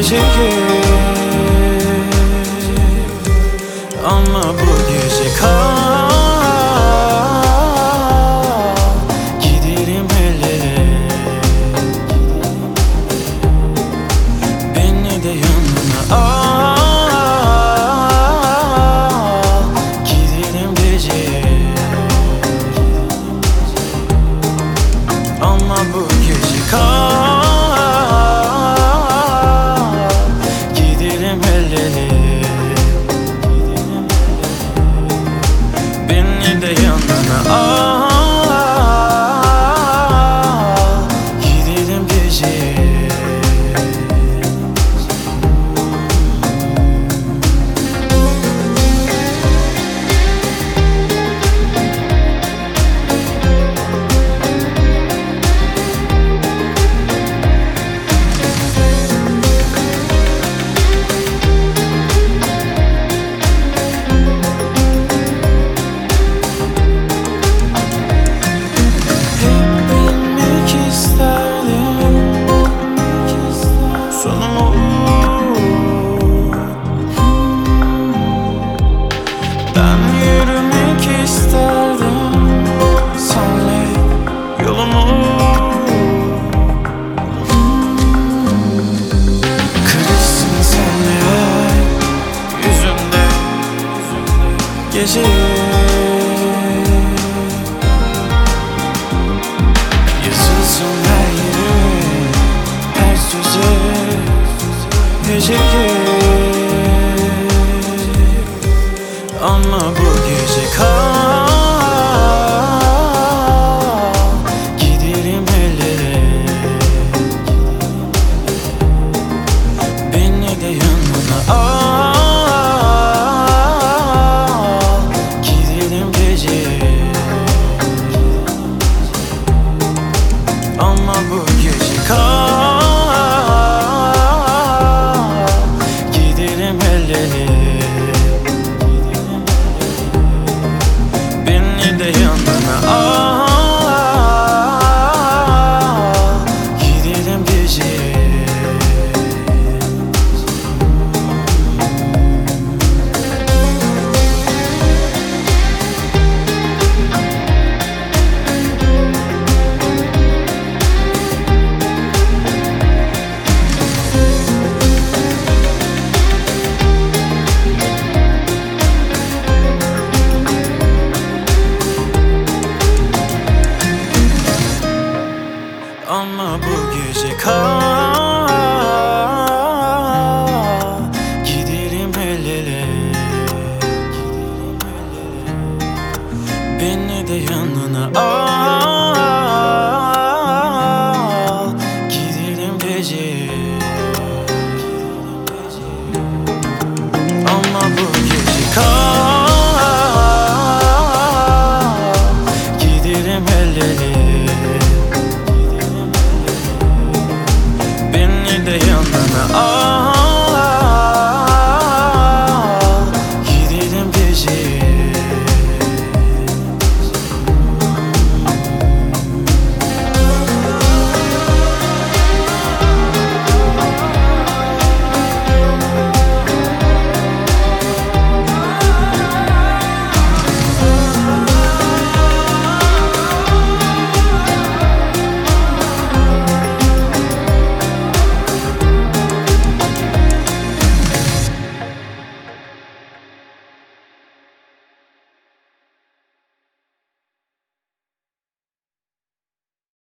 geceye. Ama bu gece kal, giderim el ele. Beni de yanına al, giderim geceye. Ama bu gece kal, giderim el ele. Beni de yanına al, giderim geceye. Ben yürümek isterdim senle yolumu. Kırışsın senle yüzümde gece. Yazılsın her yere, her söze geceye. Ama bu gece kal, giderim el ele. Beni de yanına al, giderim geceye. Ama bu gece kal, giderim el ele. Beni de yanına al, giderim geceye. Ama bu gece kal, giderim el ele. Beni de yanına al.